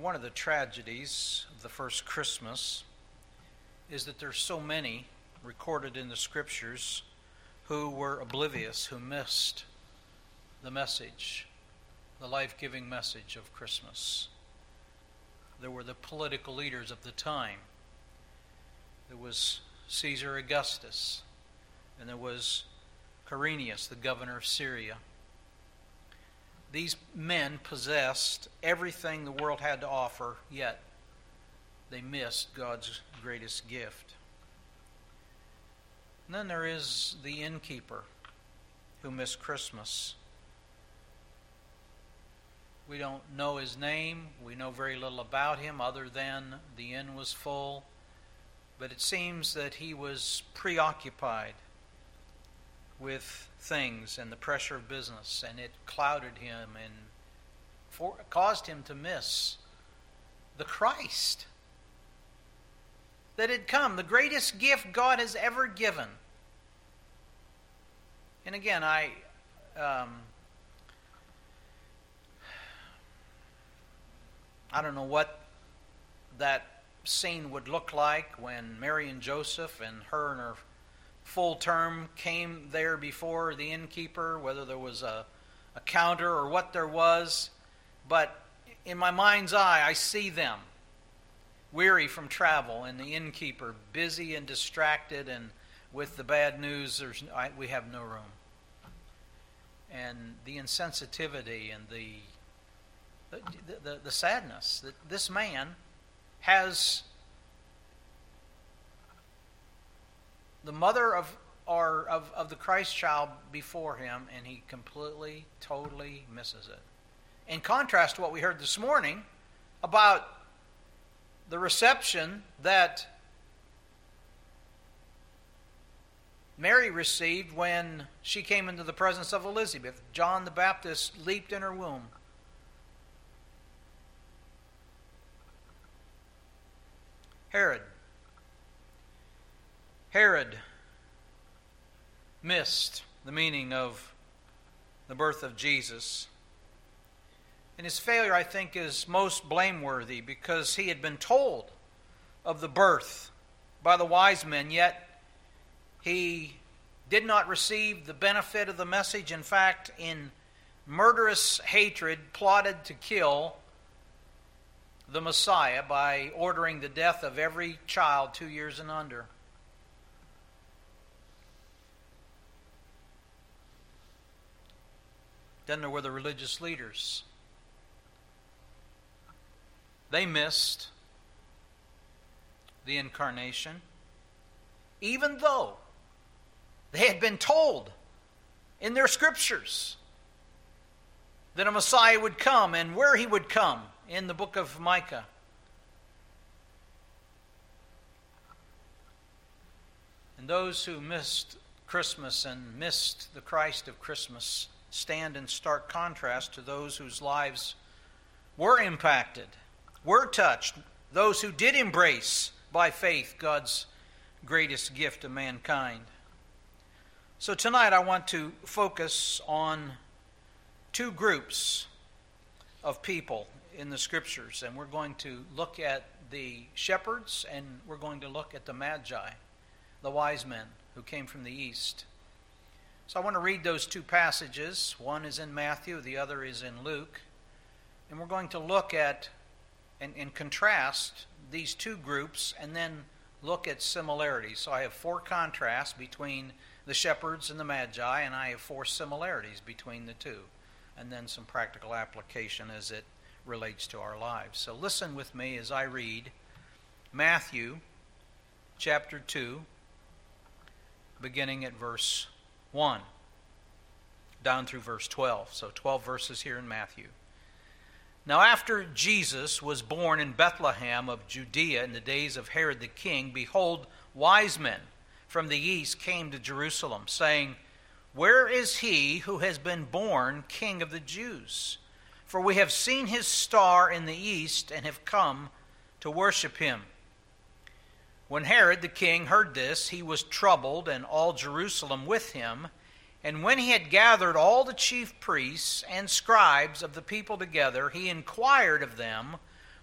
one of the tragedies of the first Christmas is that there's so many recorded in the Scriptures who were oblivious, who missed the message, the life-giving message of Christmas. There were the political leaders of the time. There was Caesar Augustus, and there was Quirinius, the governor of Syria. These men possessed everything the world had to offer, yet they missed God's greatest gift. And then there is the innkeeper who missed Christmas. We don't know his name. We know very little about him other than the inn was full. But it seems that he was preoccupied with things and the pressure of business, and it clouded him and caused him to miss the Christ that had come, the greatest gift God has ever given. And again, I don't know what that scene would look like when Mary and Joseph and her full term came there before the innkeeper, whether there was a counter or what there was. But in my mind's eye, I see them weary from travel, and the innkeeper busy and distracted, and with the bad news, we have no room. And the insensitivity and the sadness that this man has the mother of the Christ child before him, and he completely, totally misses it. In contrast to what we heard this morning about the reception that Mary received when she came into the presence of Elizabeth. John the Baptist leaped in her womb. Herod missed the meaning of the birth of Jesus. And his failure, I think, is most blameworthy because he had been told of the birth by the wise men, yet he did not receive the benefit of the message. In fact, in murderous hatred, plotted to kill the Messiah by ordering the death of every child 2 years and under. Then there were the religious leaders. They missed the incarnation, even though they had been told in their scriptures that a Messiah would come and where he would come in the book of Micah. And those who missed Christmas and missed the Christ of Christmas stand in stark contrast to those whose lives were impacted, were touched, those who did embrace by faith God's greatest gift to mankind. So tonight I want to focus on two groups of people in the Scriptures, and we're going to look at the shepherds and we're going to look at the Magi, the wise men who came from the east. So I want to read those two passages. One is in Matthew, the other is in Luke, and we're going to look at and contrast these two groups and then look at similarities. So I have four contrasts between the shepherds and the Magi, and I have four similarities between the two, and then some practical application as it relates to our lives. So listen with me as I read Matthew chapter 2, beginning at verse 1 down through verse 12. So 12 verses here in Matthew. Now after Jesus was born in Bethlehem of Judea in the days of Herod the king, behold, wise men from the east came to Jerusalem, saying, Where is he who has been born King of the Jews? For we have seen his star in the east and have come to worship him. When Herod the king heard this, he was troubled, and all Jerusalem with him. And when he had gathered all the chief priests and scribes of the people together, he inquired of them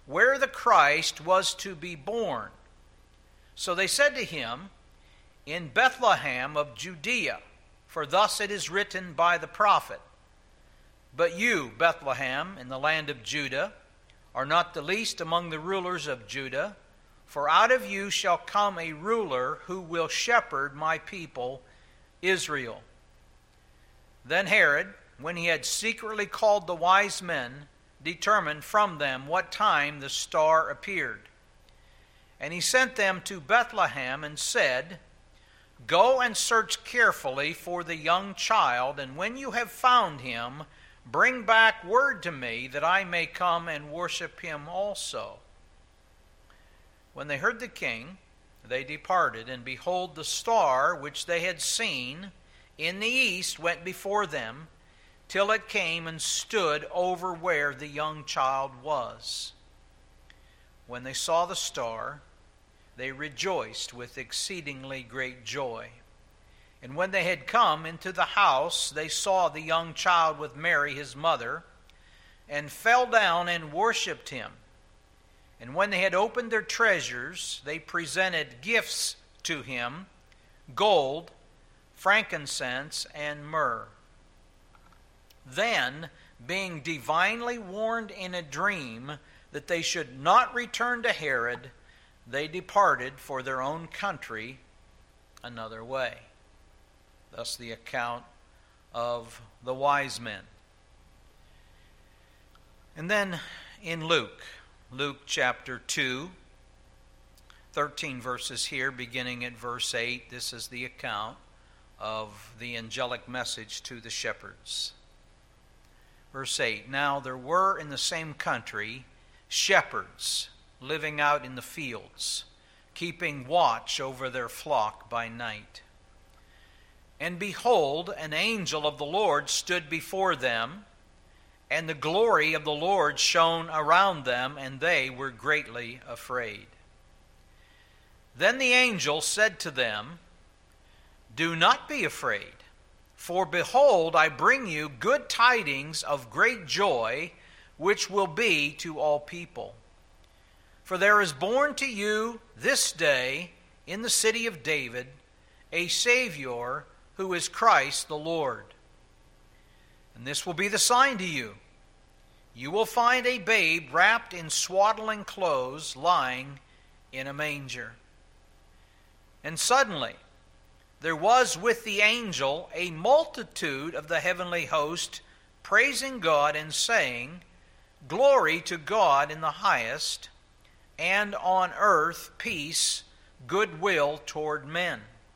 where the Christ was to be born. So they said to him, In Bethlehem of Judea, for thus it is written by the prophet, But you, Bethlehem, in the land of Judah, are not the least among the rulers of Judah, for out of you shall come a ruler who will shepherd my people Israel. Then Herod, when he had secretly called the wise men, determined from them what time the star appeared. And he sent them to Bethlehem and said, Go and search carefully for the young child, and when you have found him, bring back word to me that I may come and worship him also. When they heard the king, they departed, and behold, the star which they had seen in the east went before them, till it came and stood over where the young child was. When they saw the star, they rejoiced with exceedingly great joy. And when they had come into the house, they saw the young child with Mary his mother, and fell down and worshipped him. And when they had opened their treasures, they presented gifts to him, gold, frankincense, and myrrh. Then, being divinely warned in a dream that they should not return to Herod, they departed for their own country another way. Thus the account of the wise men. And then in Luke chapter 2, 13 verses here, beginning at verse 8, this is the account of the angelic message to the shepherds. Verse 8, Now there were in the same country shepherds living out in the fields, keeping watch over their flock by night. And behold, an angel of the Lord stood before them, and the glory of the Lord shone around them, and they were greatly afraid. Then the angel said to them, Do not be afraid, for behold, I bring you good tidings of great joy, which will be to all people. For there is born to you this day in the city of David a Savior, who is Christ the Lord. And this will be the sign to you. You will find a babe wrapped in swaddling clothes, lying in a manger. And suddenly there was with the angel a multitude of the heavenly host, praising God and saying, Glory to God in the highest, and on earth peace, goodwill toward men.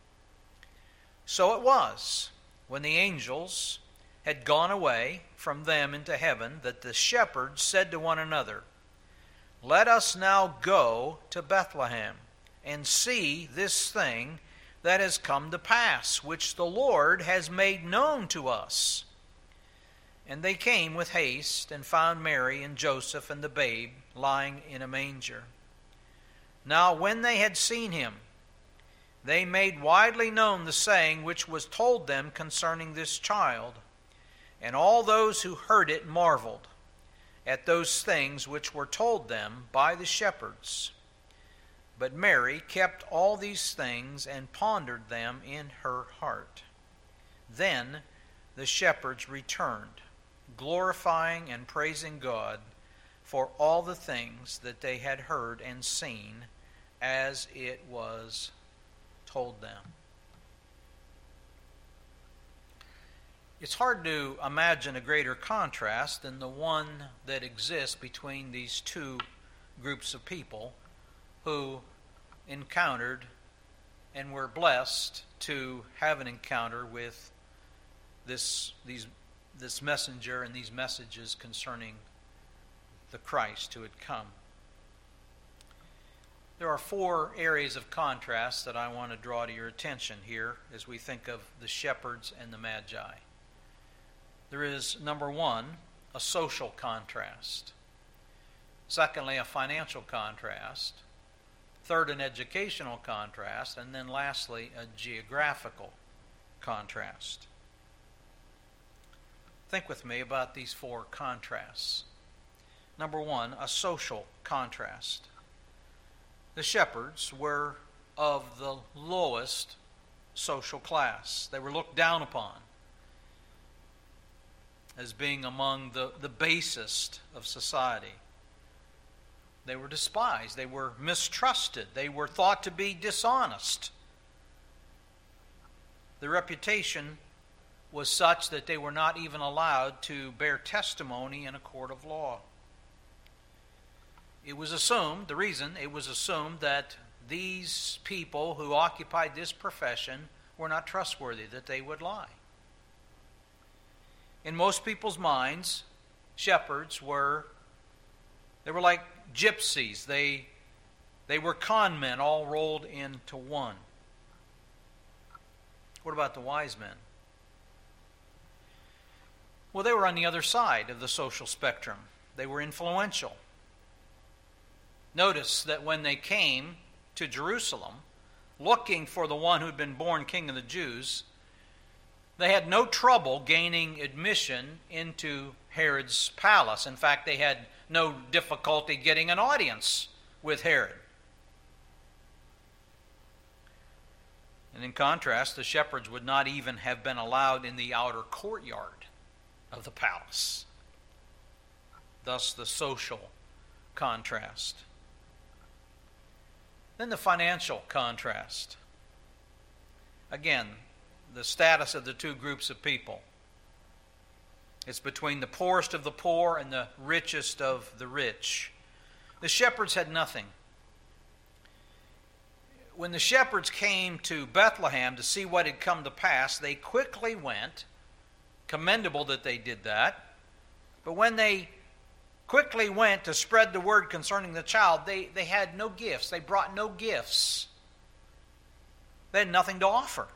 So it was, when the angels had gone away from them into heaven, that the shepherds said to one another, Let us now go to Bethlehem, and see this thing that has come to pass, which the Lord has made known to us. And they came with haste, and found Mary and Joseph and the babe lying in a manger. Now when they had seen him, they made widely known the saying which was told them concerning this child. And all those who heard it marveled at those things which were told them by the shepherds. But Mary kept all these things and pondered them in her heart. Then the shepherds returned, glorifying and praising God for all the things that they had heard and seen as it was told them. It's hard to imagine a greater contrast than the one that exists between these two groups of people who encountered and were blessed to have an encounter with this messenger and these messages concerning the Christ who had come. There are four areas of contrast that I want to draw to your attention here as we think of the shepherds and the Magi. There is, number one, a social contrast. Secondly, a financial contrast. Third, an educational contrast. And then lastly, a geographical contrast. Think with me about these four contrasts. Number one, a social contrast. The shepherds were of the lowest social class. They were looked down upon as being among the basest of society. They were despised. They were mistrusted. They were thought to be dishonest. The reputation was such that they were not even allowed to bear testimony in a court of law. It was assumed that these people who occupied this profession were not trustworthy, that they would lie. In most people's minds, shepherds were like gypsies. They were con men all rolled into one. What about the wise men? Well, they were on the other side of the social spectrum. They were influential. Notice that when they came to Jerusalem, looking for the one who'd been born King of the Jews, they had no trouble gaining admission into Herod's palace. In fact, they had no difficulty getting an audience with Herod. And in contrast, the shepherds would not even have been allowed in the outer courtyard of the palace. Thus, the social contrast. Then the financial contrast. Again, the status of the two groups of people. It's between the poorest of the poor and the richest of the rich. The shepherds had nothing. When the shepherds came to Bethlehem to see what had come to pass, they quickly went. Commendable that they did that. But when they quickly went to spread the word concerning the child, they had no gifts. They brought no gifts. They had nothing to offer.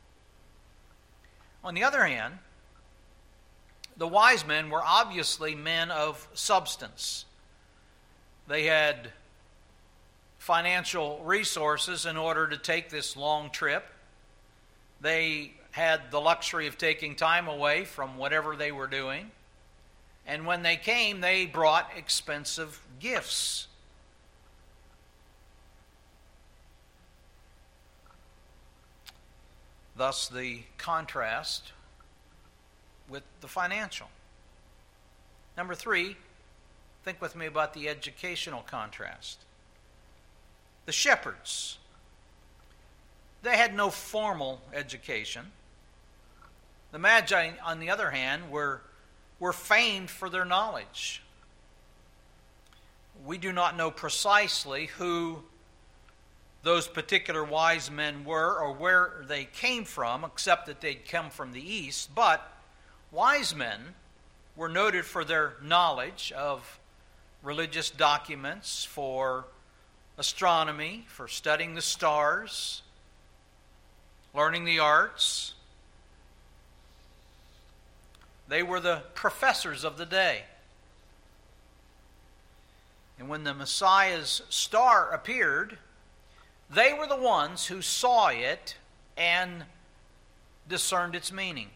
On the other hand, the wise men were obviously men of substance. They had financial resources in order to take this long trip. They had the luxury of taking time away from whatever they were doing. And when they came, they brought expensive gifts. Thus, the contrast with the financial. Number three, think with me about the educational contrast. The shepherds, they had no formal education. The Magi, on the other hand, were famed for their knowledge. We do not know precisely who those particular wise men were or where they came from, except that they'd come from the east. But wise men were noted for their knowledge of religious documents, for astronomy, for studying the stars, learning the arts. They were the professors of the day. And when the Messiah's star appeared, they were the ones who saw it and discerned its meaning.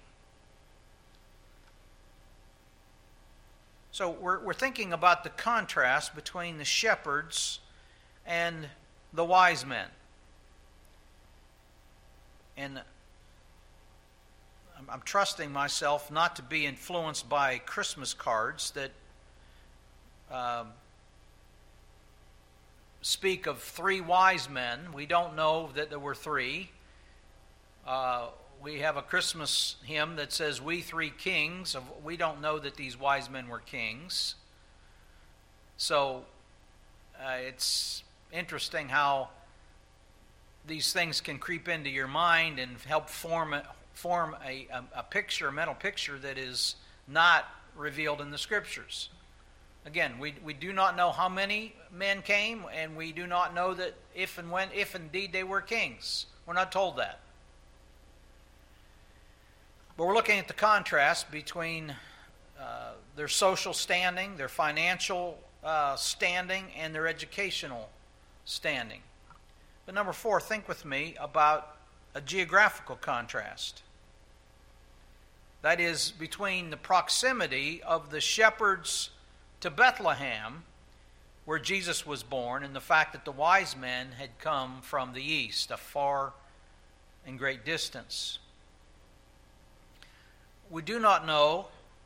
So we're thinking about the contrast between the shepherds and the wise men. And I'm trusting myself not to be influenced by Christmas cards that speak of three wise men. We don't know that there were three. We have a Christmas hymn that says, "We three kings." We don't know that these wise men were kings. So it's interesting how these things can creep into your mind and help form a picture, a mental picture that is not revealed in the Scriptures. Again, we do not know how many men came, and we do not know that if indeed they were kings. We're not told that. But we're looking at the contrast between their social standing, their financial standing, and their educational standing. But number four, think with me about a geographical contrast. That is, between the proximity of the shepherds to Bethlehem, where Jesus was born, and the fact that the wise men had come from the east, a far and great distance. We do not know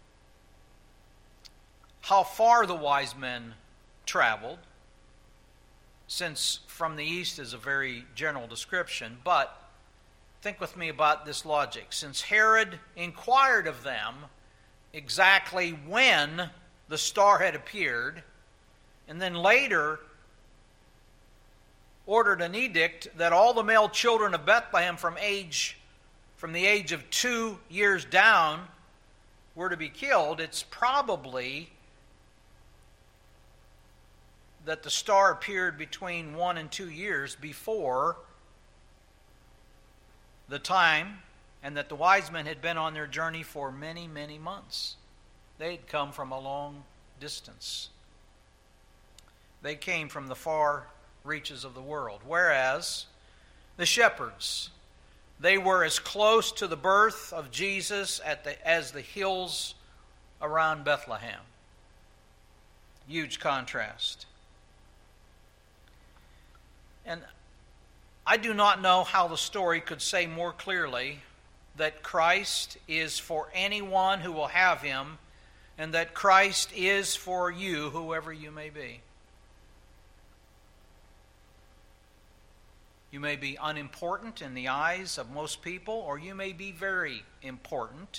how far the wise men traveled, since from the east is a very general description, but think with me about this logic. Since Herod inquired of them exactly when the star had appeared, and then later ordered an edict that all the male children of Bethlehem from the age of 2 years down were to be killed, it's probably that the star appeared between 1 and 2 years before the time, and that the wise men had been on their journey for many, many months. They had come from a long distance. They came from the far reaches of the world. Whereas the shepherds, they were as close to the birth of Jesus as the hills around Bethlehem. Huge contrast. And I do not know how the story could say more clearly that Christ is for anyone who will have him, and that Christ is for you, whoever you may be. You may be unimportant in the eyes of most people, or you may be very important.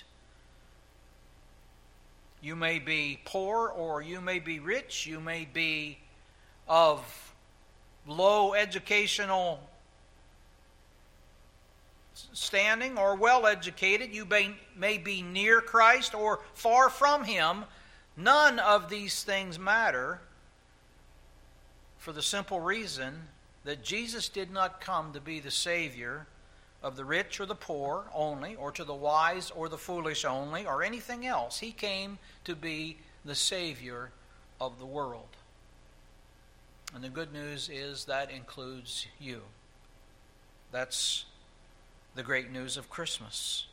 You may be poor, or you may be rich. You may be of low educational standing or well educated. You may be near Christ or far from him. None of these things matter, for the simple reason that Jesus did not come to be the Savior of the rich or the poor only, or to the wise or the foolish only, or anything else. He came to be the Savior of the world. And the good news is that includes you. That's the great news of Christmas.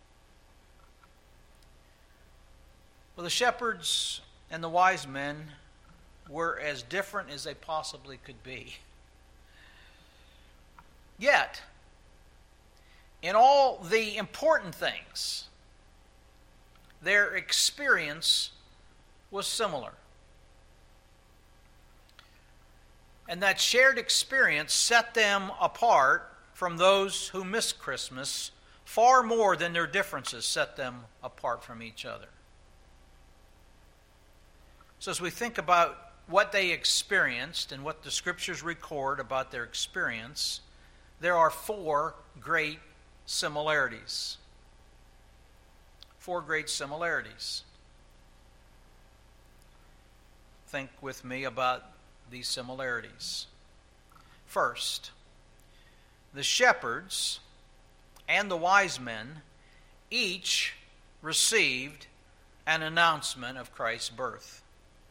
Well, the shepherds and the wise men were as different as they possibly could be. Yet, in all the important things, their experience was similar. And that shared experience set them apart from those who miss Christmas far more than their differences set them apart from each other. So as we think about what they experienced and what the Scriptures record about their experience, there are 4 great similarities. 4 great similarities. Think with me about these similarities. First, the shepherds and the wise men each received an announcement of Christ's birth.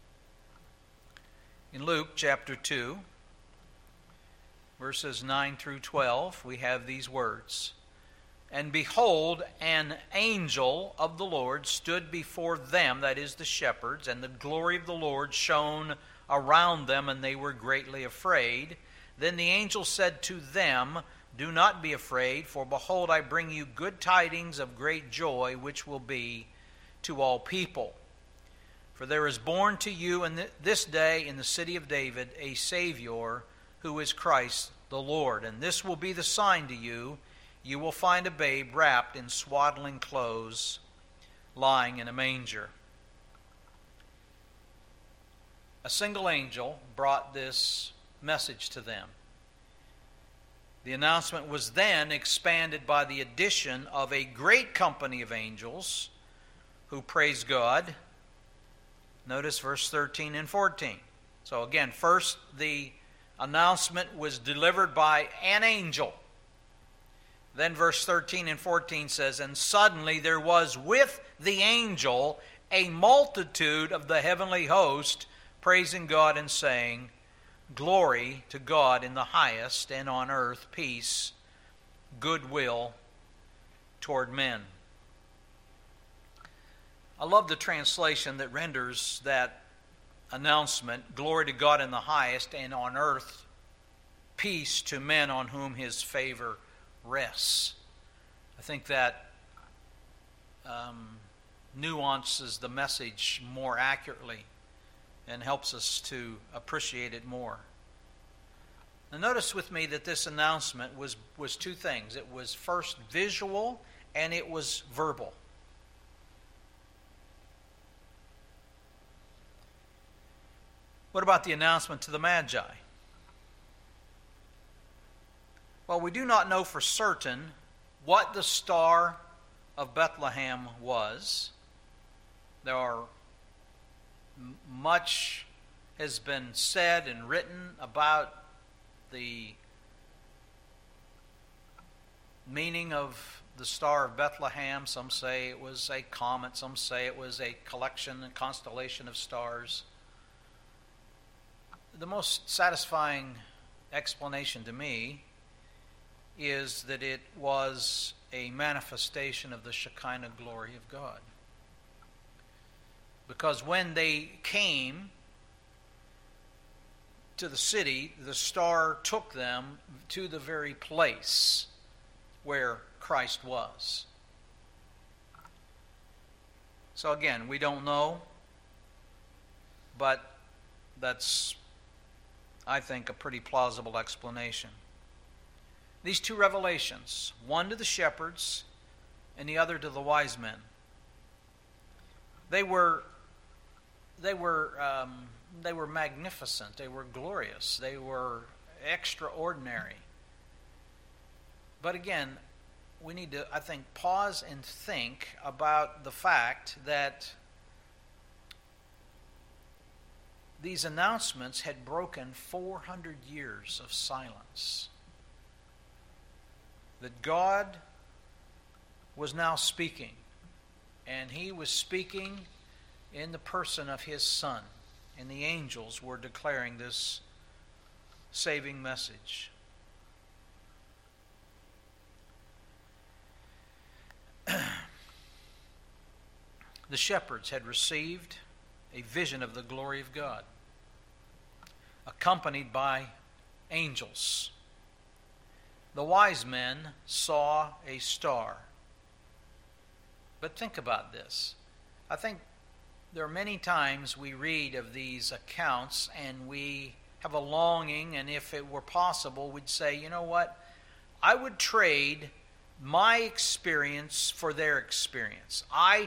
In Luke chapter 2, verses 9 through 12, we have these words. And behold, an angel of the Lord stood before them, that is the shepherds, and the glory of the Lord shone around them, and they were greatly afraid. Then the angel said to them, Do not be afraid, for behold, I bring you good tidings of great joy, which will be to all people. For there is born to you in this day in the city of David a Savior, who is Christ the Lord. And this will be the sign to you. You will find a babe wrapped in swaddling clothes, lying in a manger. A single angel brought this message to them. The announcement was then expanded by the addition of a great company of angels who praised God. Notice verse 13 and 14. So again, first the announcement was delivered by an angel. Then verse 13 and 14 says, And suddenly there was with the angel a multitude of the heavenly host, praising God and saying, Glory to God in the highest, and on earth peace, goodwill toward men. I love the translation that renders that announcement, glory to God in the highest, and on earth peace to men on whom his favor rests. I think that nuances the message more accurately and helps us to appreciate it more. Now notice with me that this announcement was two things. It was first visual and it was verbal. What about the announcement to the Magi? Well, we do not know for certain what the Star of Bethlehem was. Much has been said and written about the meaning of the Star of Bethlehem. Some say it was a comet, some say it was a collection, a constellation of stars. The most satisfying explanation to me is that it was a manifestation of the Shekinah glory of God. Because when they came to the city, the star took them to the very place where Christ was. So again, we don't know, but that's, I think, a pretty plausible explanation. These two revelations, one to the shepherds and the other to the wise men, they were magnificent. They were glorious. They were extraordinary. But again, we need to, I think, pause and think about the fact that these announcements had broken 400 years of silence. That God was now speaking, and he was speaking in the person of his Son, and the angels were declaring this saving message. The shepherds had received a vision of the glory of God, accompanied by angels. The wise men saw a star. But think about this. I think there are many times we read of these accounts and we have a longing, and if it were possible, we'd say, you know what? I would trade my experience for their experience. I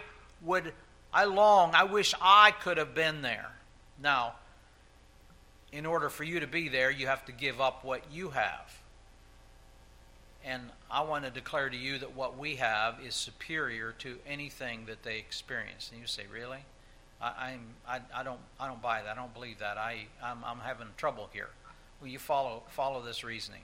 wish I could have been there. Now, in order for you to be there, you have to give up what you have. And I want to declare to you that what we have is superior to anything that they experience. And you say, really? I don't buy that. I don't believe that. I'm having trouble here. Will you follow this reasoning?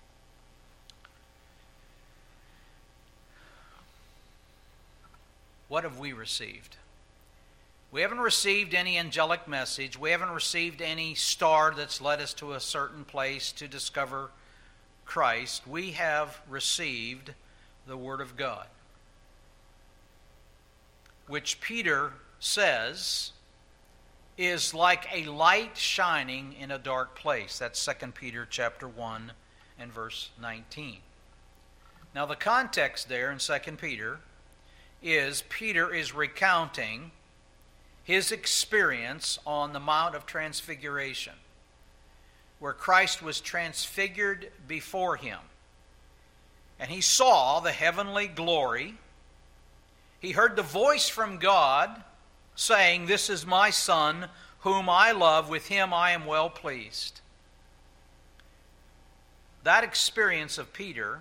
What have we received? We haven't received any angelic message. We haven't received any star that's led us to a certain place to discover Christ. We have received the Word of God, which Peter says is like a light shining in a dark place. That's 2 Peter chapter 1 and verse 19. Now the context there in 2 Peter is Peter is recounting his experience on the Mount of Transfiguration, where Christ was transfigured before him. And he saw the heavenly glory. He heard the voice from God saying, "This is my Son, whom I love. With him I am well pleased." That experience of Peter,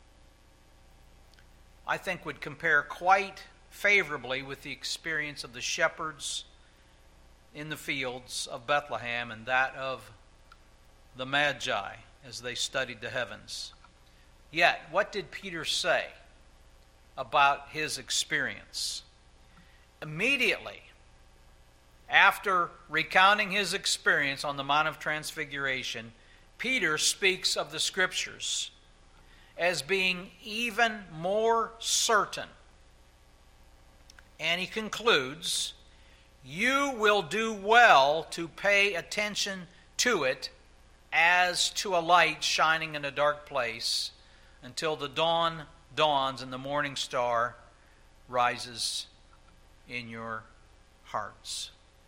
I think, would compare quite favorably with the experience of the shepherds in the fields of Bethlehem and that of the Magi as they studied the heavens. Yet, what did Peter say about his experience? Immediately after recounting his experience on the Mount of Transfiguration, Peter speaks of the Scriptures as being even more certain. And he concludes, you will do well to pay attention to it as to a light shining in a dark place until the dawn dawns and the morning star rises in your hearts.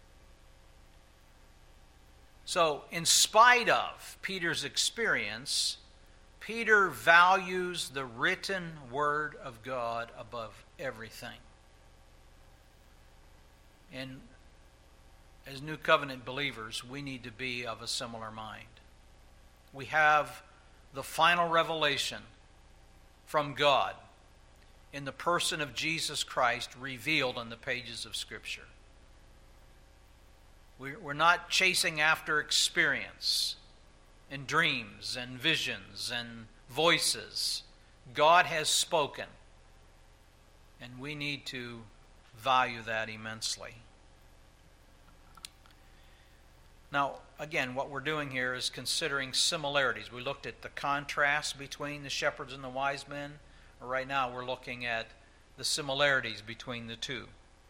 So, in spite of Peter's experience, Peter values the written Word of God above everything. And as New Covenant believers, we need to be of a similar mind. We have the final revelation from God in the person of Jesus Christ revealed on the pages of Scripture. We're not chasing after experience and dreams and visions and voices. God has spoken, and we need to value that immensely. Now, again, what we're doing here is considering similarities. We looked at the contrast between the shepherds and the wise men. Right now, we're looking at the similarities between the two.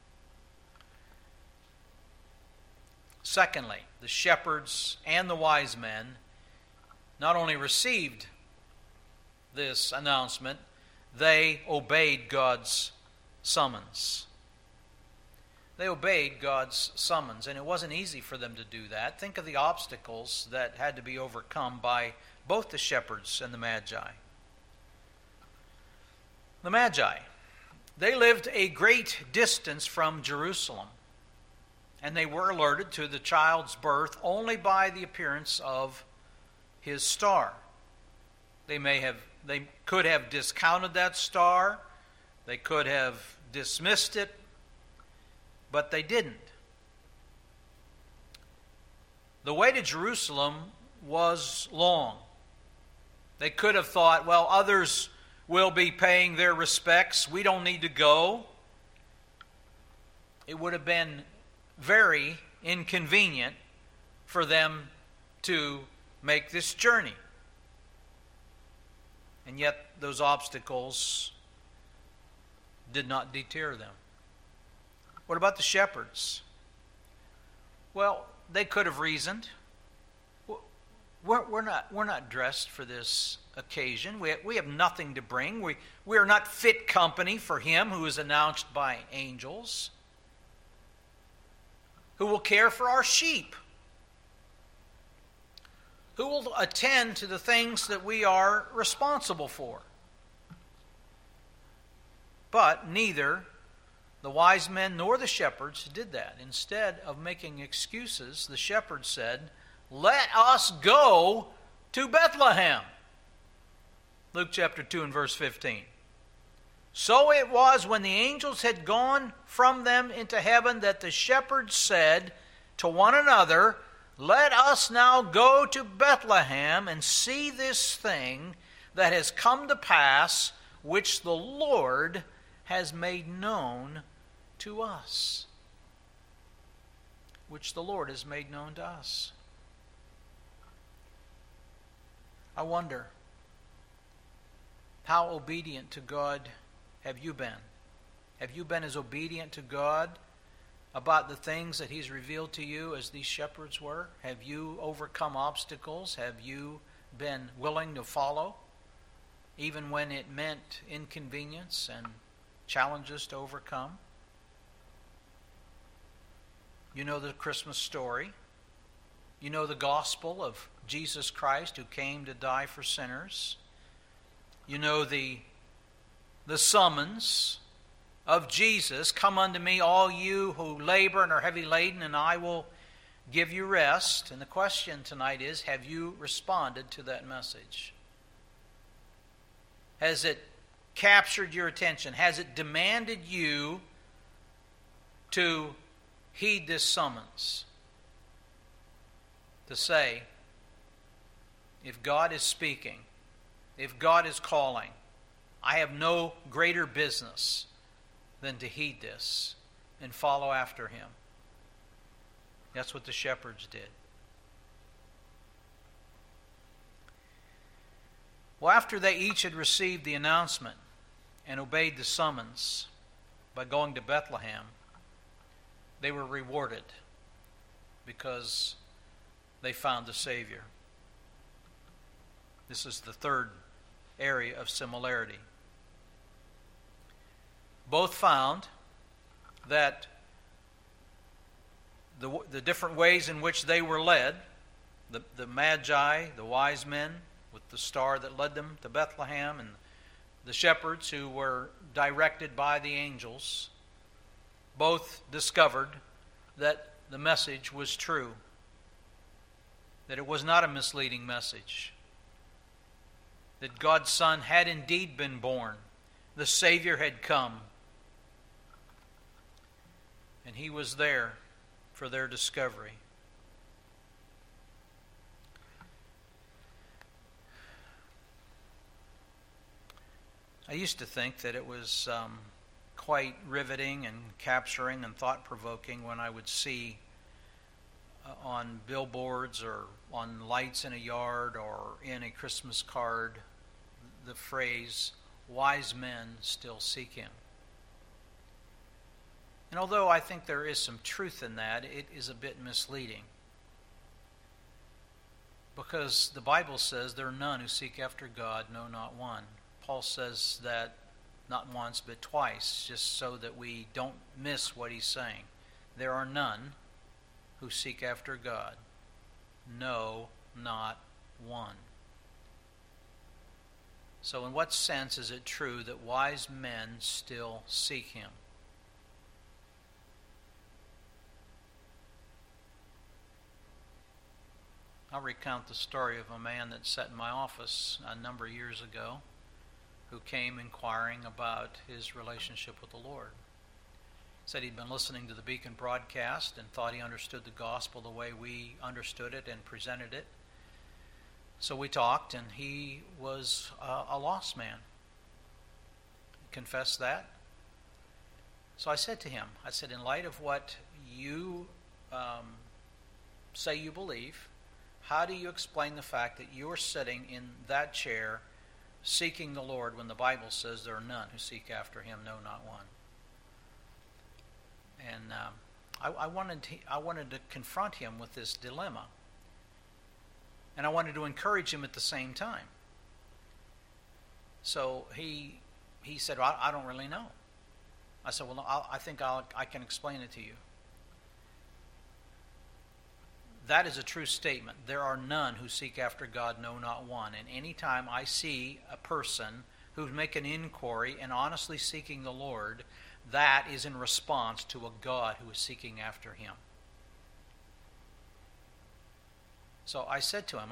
Secondly, the shepherds and the wise men not only received this announcement, they obeyed God's summons. They obeyed God's summons, and it wasn't easy for them to do that. Think of the obstacles that had to be overcome by both the shepherds and the Magi. The Magi, they lived a great distance from Jerusalem, and they were alerted to the child's birth only by the appearance of his star. They could have discounted that star, they could have dismissed it, but they didn't. The way to Jerusalem was long. They could have thought, well, others will be paying their respects. We don't need to go. It would have been very inconvenient for them to make this journey. And yet those obstacles did not deter them. What about the shepherds? Well, they could have reasoned. We're not dressed for this occasion. We have nothing to bring. We are not fit company for him who is announced by angels. Who will care for our sheep? Who will attend to the things that we are responsible for? But neither the wise men nor the shepherds did that. Instead of making excuses, the shepherds said, "Let us go to Bethlehem." Luke chapter 2 and verse 15. So it was when the angels had gone from them into heaven that the shepherds said to one another, "Let us now go to Bethlehem and see this thing that has come to pass, which the Lord has made known to us." Which the Lord has made known to us. I wonder, how obedient to God have you been? Have you been as obedient to God about the things that He's revealed to you as these shepherds were? Have you overcome obstacles? Have you been willing to follow, even when it meant inconvenience and challenges to overcome? You know the Christmas story. You know the gospel of Jesus Christ who came to die for sinners. You know the summons of Jesus, "Come unto me, all you who labor and are heavy laden, and I will give you rest." And the question tonight is, have you responded to that message? Has it captured your attention? Has it demanded you to heed this summons? To say, if God is speaking, if God is calling, I have no greater business than to heed this and follow after Him. That's what the shepherds did. Well, after they each had received the announcement and obeyed the summons by going to Bethlehem, they were rewarded because they found the Savior. This is the third area of similarity. Both found that the different ways in which they were led, the Magi, the wise men with the star that led them to Bethlehem, and the shepherds who were directed by the angels, both discovered that the message was true, that it was not a misleading message, that God's Son had indeed been born, the Savior had come, and He was there for their discovery. I used to think that it was quite riveting and capturing and thought-provoking when I would see on billboards or on lights in a yard or in a Christmas card the phrase, "Wise men still seek Him." And although I think there is some truth in that, it is a bit misleading. Because the Bible says there are none who seek after God, no, not one. Paul says that not once but twice, just so that we don't miss what he's saying. There are none who seek after God, no, not one. So in what sense is it true that wise men still seek Him? I'll recount the story of a man that sat in my office a number of years ago who came inquiring about his relationship with the Lord. He said he'd been listening to the Beacon broadcast and thought he understood the gospel the way we understood it and presented it. So we talked, and he was a lost man. He confessed that. So I said to him, in light of what you say you believe, how do you explain the fact that you're sitting in that chair seeking the Lord when the Bible says there are none who seek after Him, no, not one? And I wanted to confront him with this dilemma. And I wanted to encourage him at the same time. So he said, well, I don't really know. I said, well, I think I can explain it to you. That is a true statement. There are none who seek after God, no, not one. And any time I see a person who's making inquiry and honestly seeking the Lord, that is in response to a God who is seeking after him. So I said to him,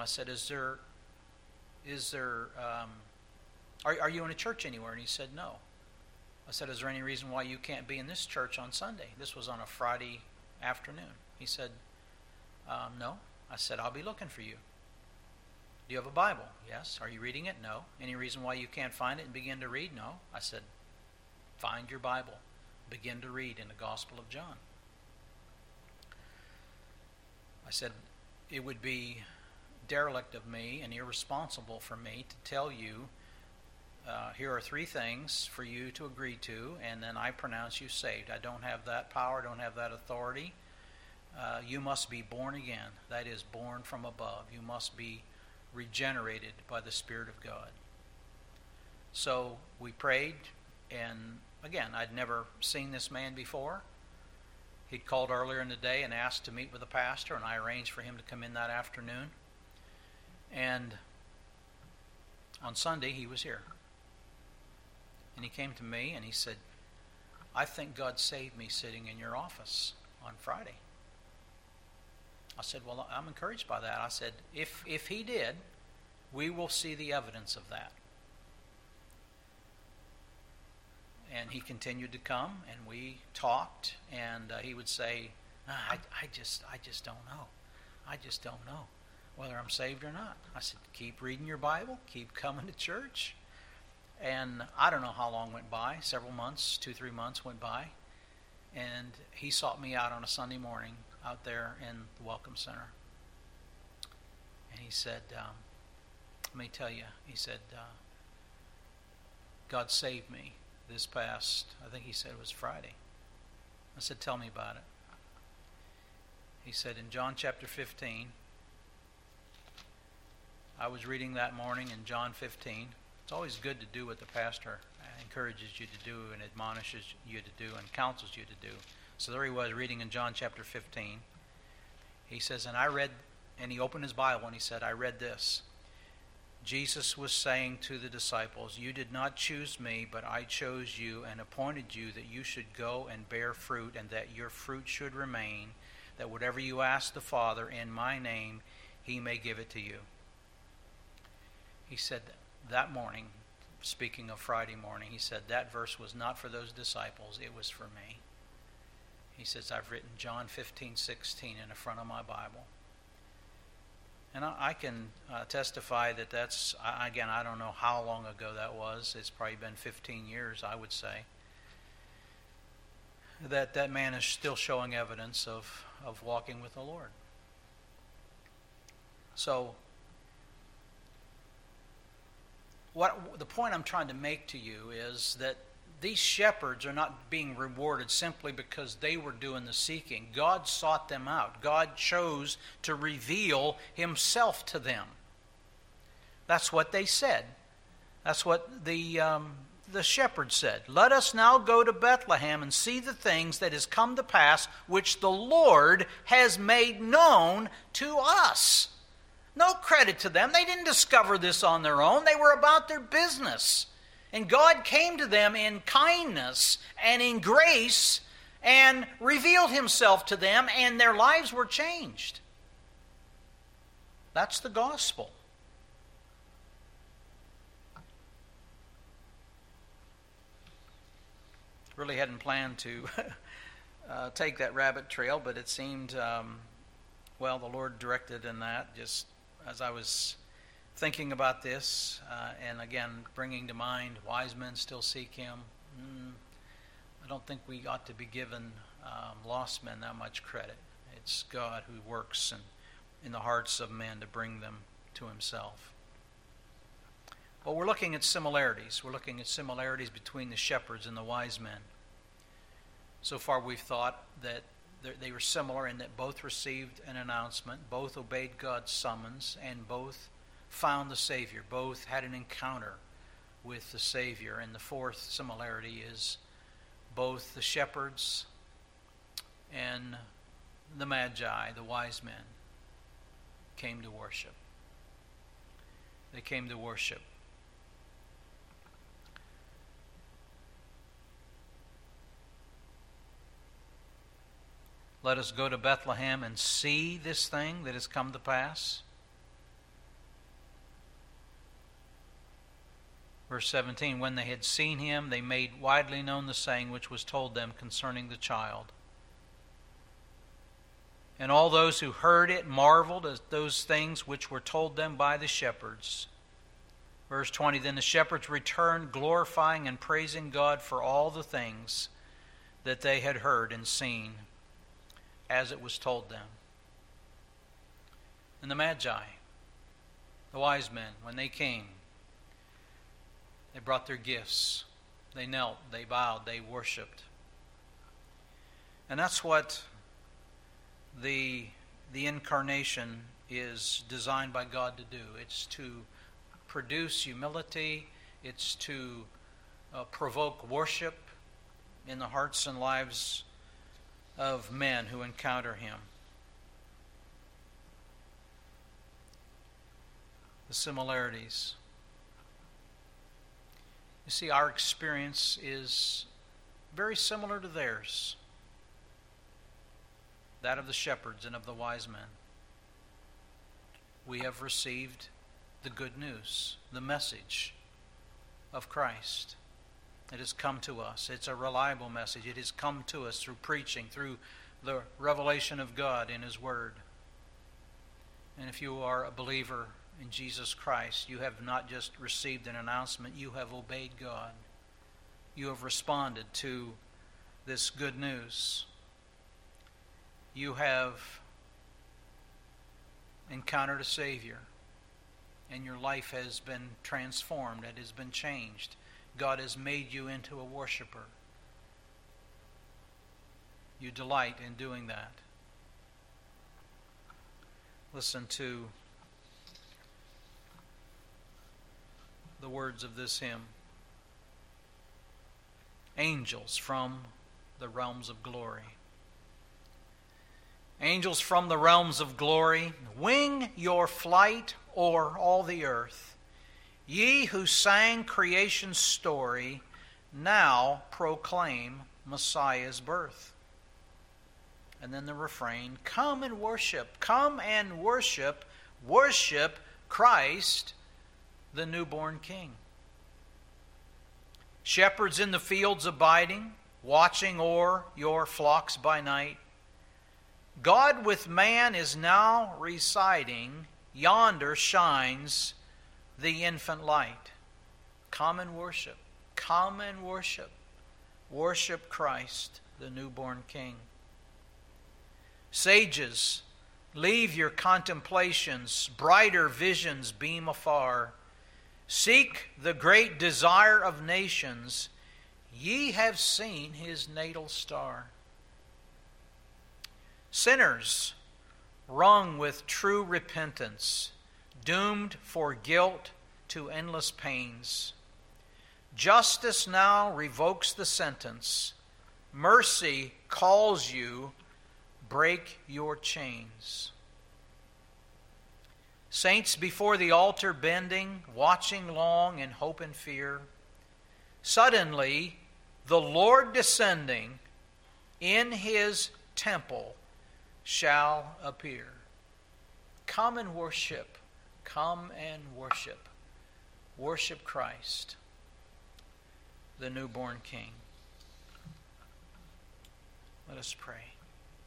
are you in a church anywhere? And he said, no. I said, is there any reason why you can't be in this church on Sunday? This was on a Friday afternoon. He said, no. I said, I'll be looking for you. Do you have a Bible? Yes. Are you reading it? No. Any reason why you can't find it and begin to read? No. I said, find your Bible. Begin to read in the Gospel of John. I said, it would be derelict of me and irresponsible for me to tell you, here are 3 things for you to agree to, and then I pronounce you saved. I don't have that power, don't have that authority. You must be born again. That is, born from above. You must be regenerated by the Spirit of God. So we prayed, and again, I'd never seen this man before. He'd called earlier in the day and asked to meet with a pastor, and I arranged for him to come in that afternoon. And on Sunday, he was here. And he came to me and he said, I think God saved me sitting in your office on Friday. I said, well, I'm encouraged by that. I said, if he did, we will see the evidence of that. And he continued to come, and we talked, and he would say, I just don't know. I just don't know whether I'm saved or not. I said, keep reading your Bible, keep coming to church. And I don't know how long went by, several months, 2-3 months went by, and he sought me out on a Sunday morning out there in the Welcome Center. And he said, let me tell you, he said, God saved me this past, I think he said it was Friday. I said, tell me about it. He said in John chapter 15, I was reading that morning in John 15. It's always good to do what the pastor encourages you to do and admonishes you to do and counsels you to do. So there he was reading in John chapter 15. He says, and he opened his Bible and he said, I read this. Jesus was saying to the disciples, you did not choose me, but I chose you and appointed you that you should go and bear fruit and that your fruit should remain, that whatever you ask the Father in my name, he may give it to you. He said that morning, speaking of Friday morning, he said that verse was not for those disciples, it was for me. He says, I've written John 15:16 in the front of my Bible. And I can testify that that's, again, I don't know how long ago that was. It's probably been 15 years, I would say. That man is still showing evidence of walking with the Lord. So, the point I'm trying to make to you is that these shepherds are not being rewarded simply because they were doing the seeking. God sought them out. God chose to reveal himself to them. That's what they said. That's what the shepherds said. Let us now go to Bethlehem and see the things that has come to pass, which the Lord has made known to us. No credit to them. They didn't discover this on their own. They were about their business. And God came to them in kindness and in grace and revealed himself to them, and their lives were changed. That's the gospel. Really hadn't planned to take that rabbit trail, but it seemed, the Lord directed in that, just as I was thinking about this, and again, bringing to mind, wise men still seek him. I don't think we ought to be given lost men that much credit. It's God who works in the hearts of men to bring them to himself. Well, we're looking at similarities. We're looking at similarities between the shepherds and the wise men. So far, we've thought that they were similar in that both received an announcement, both obeyed God's summons, and both found the Savior. Both had an encounter with the Savior. And the fourth similarity is both the shepherds and the Magi, the wise men, came to worship. They came to worship. Let us go to Bethlehem and see this thing that has come to pass. Verse 17, when they had seen him, they made widely known the saying which was told them concerning the child. And all those who heard it marveled at those things which were told them by the shepherds. Verse 20, then the shepherds returned, glorifying and praising God for all the things that they had heard and seen, as it was told them. And the Magi, the wise men, when they came, they brought their gifts. They knelt, they bowed, they worshiped. And that's what the incarnation is designed by God to do. It's to produce humility. It's to provoke worship in the hearts and lives of men who encounter him. The similarities. You see, our experience is very similar to theirs, that of the shepherds and of the wise men. We have received the good news, the message of Christ. It has come to us. It's a reliable message. It has come to us through preaching, through the revelation of God in his word. And if you are a believer in Jesus Christ, you have not just received an announcement, you have obeyed God. You have responded to this good news. You have encountered a Savior, and your life has been transformed. It has been changed. God has made you into a worshiper. You delight in doing that. Listen to the words of this hymn. Angels from the realms of glory. Angels from the realms of glory, wing your flight o'er all the earth. Ye who sang creation's story, now proclaim Messiah's birth. And then the refrain, come and worship, worship Christ, the newborn King. Shepherds in the fields abiding, watching o'er your flocks by night, God with man is now residing, yonder shines the infant light. Come and worship, worship Christ, the newborn King. Sages, leave your contemplations, brighter visions beam afar. Seek the great desire of nations, ye have seen his natal star. Sinners, wrung with true repentance, doomed for guilt to endless pains. Justice now revokes the sentence. Mercy calls you, break your chains. Saints before the altar bending, watching long in hope and fear. Suddenly, the Lord descending in his temple shall appear. Come and worship. Worship Christ, the newborn King. Let us pray.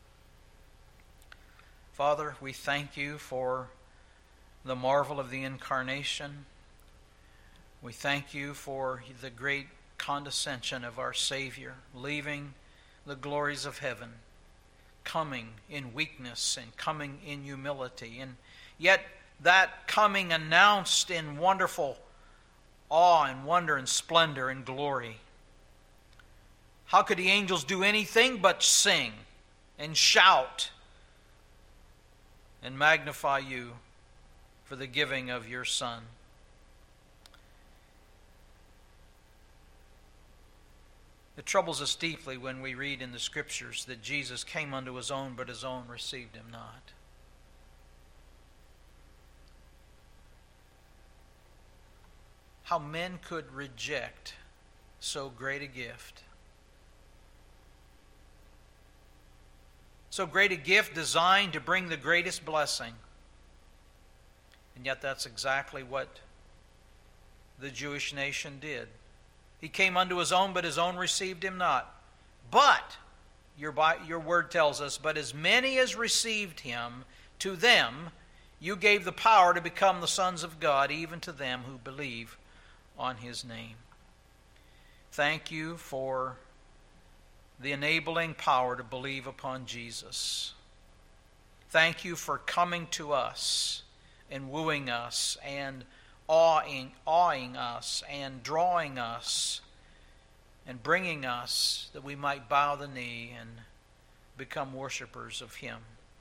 Father, we thank you for the marvel of the incarnation. We thank you for the great condescension of our Savior, leaving the glories of heaven, coming in weakness and coming in humility, and yet that coming announced in wonderful awe and wonder and splendor and glory. How could the angels do anything but sing and shout and magnify you for the giving of your Son? It troubles us deeply when we read in the Scriptures that Jesus came unto his own, but his own received him not. How men could reject so great a gift. So great a gift designed to bring the greatest blessing. And yet that's exactly what the Jewish nation did. He came unto his own, but his own received him not. But, your word tells us, but as many as received him, to them you gave the power to become the sons of God, even to them who believe on his name. Thank you for the enabling power to believe upon Jesus. Thank you for coming to us and wooing us and awing us and drawing us and bringing us that we might bow the knee and become worshipers of him.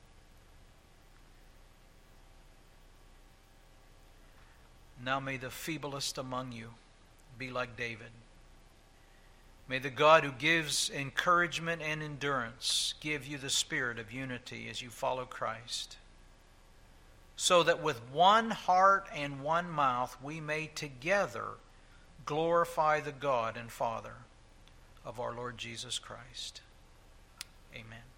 Now may the feeblest among you be like David. May the God who gives encouragement and endurance give you the spirit of unity as you follow Christ, so that with one heart and one mouth we may together glorify the God and Father of our Lord Jesus Christ. Amen.